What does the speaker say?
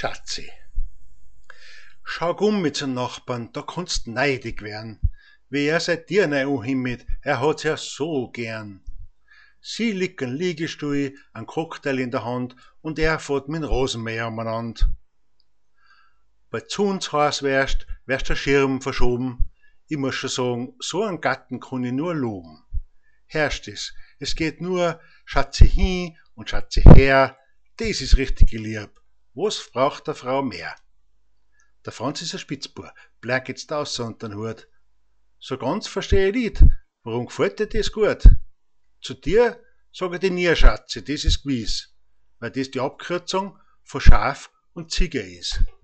Schatzi. Schau mit zum Nachbarn, da kannst neidig werden. Wie er seit dir neu anhimmelt, er hat's ja so gern. Sie liegt am Liegestuhl, ein Cocktail in der Hand und er fährt mit Rasenmäher umeinander. Weil zu uns heiß wärst der Schirm verschoben. Ich muss schon sagen, so einen Gatten kann ich nur loben. Herrscht es geht nur Schatzi hin und Schatzi her, das ist richtig lieb. Was braucht der Frau mehr? Der Franz ist ein Spitzbub, bleib jetzt außer unter den Hut. So ganz versteh ich nicht, warum gefällt dir das gut? Zu dir sag ich dir nie, Schatzi, das ist gewiss, weil das die Abkürzung von Schaf und Ziege ist.